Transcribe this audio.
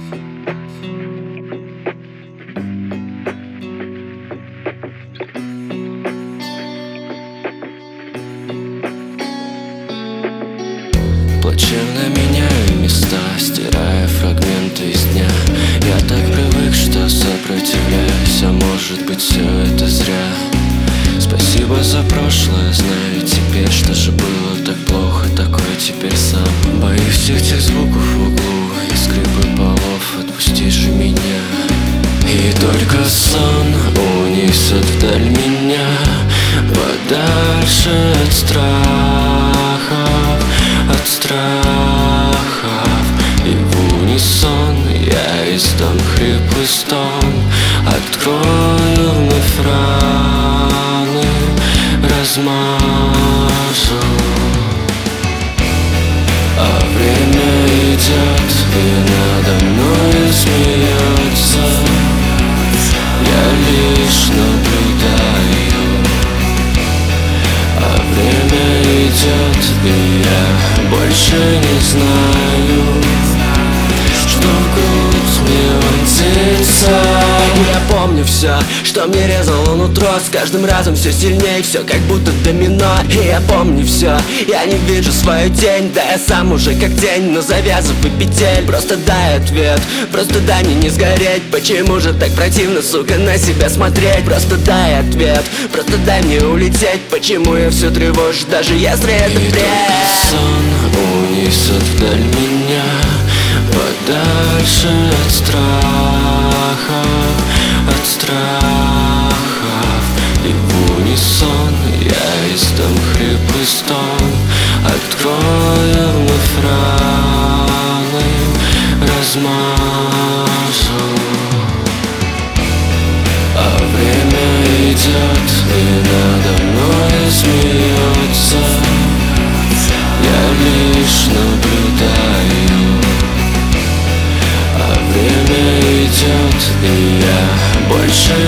Плачевно меняю места, стирая фрагменты из дня. Я так привык, что сопротивляюсь, а может быть все это зря. Спасибо за прошлое, знаю теперь, что же было так плохо, такой теперь сам. Боюсь всех тех звуков в углу и скрипы полов, отпусти же меня. И только сон унесет вдаль меня, подальше от страхов, от страхов. И в унисон я издам хриплый стон, открою вновь раны, размажу. А время идет, и надо мной смеется. Я лишь наблюдаю. А время идет, и я больше не знаю, что в грудь мне вонзится. Я помню все, что мне резало нутро, с каждым разом все сильнее, все как будто домино. И я помню все, я не вижу свою тень, да я сам уже как тень, но завязывай петель. Просто дай ответ, просто дай мне не сгореть. Почему же так противно, сука, на себя смотреть? Просто дай ответ, просто дай мне улететь. Почему я все тревожу, даже если это бред? Сон унесет вдаль меня, подальше от страха, от страхов. И в унисон я издам хриплый стон, открою вновь раны, размажу. А время идет, и надо мной смеется. Я лишь наблюдаю. А время идет, и я больше